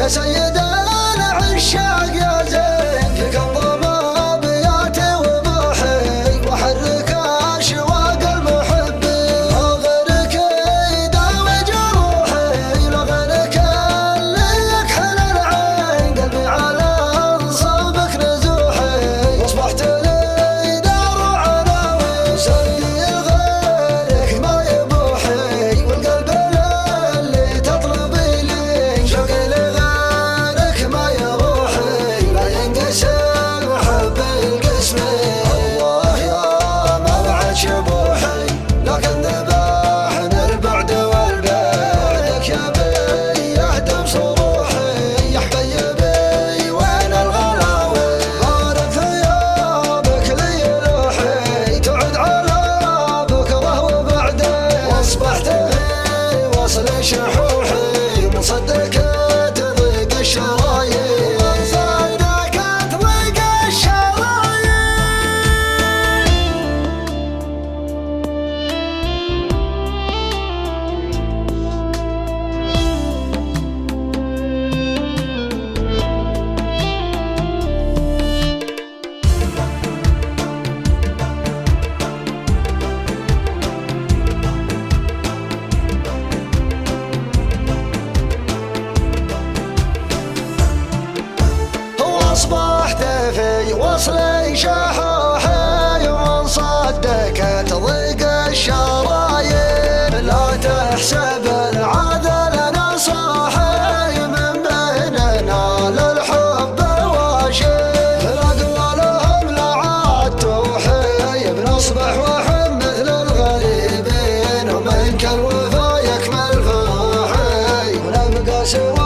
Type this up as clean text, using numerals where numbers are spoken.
يا سيد العشاق يا زين فيك انضم بياتي وضحي وحرك اشواق المحبين غيرك يداوي جروحي لو غيرك اللي يكحل العين قلبي على صوبك نزوحي واصبحت لي دار وعناوي سيدي غيرك ما يبوحي والقلب اللي تطلبي لي شوقي لغيرك ما يروحي لا ينقسم حب القسمين الله يا ما بعد شبوحي لكن ذبحنا البعد والبعدك يا بي يهدم صروحي يا حبيبي وين الغلاوي بارد ثيابك لي لوحي تعد على بكره وبعدين واصبحت في وصل شحوحي مصدق تضيق الشرايين مصدق تضيق الشرايين واصبحت في وصلي شحوحي ومن صدق تضيق الشرايين لا تحسب العذل نصاحي من بيننا للحب واشي الاقوالهم لا عاد توحي بنصبح وحن مثل الغريبين ومنك الوفا يكمل فروحي ونبقى سوا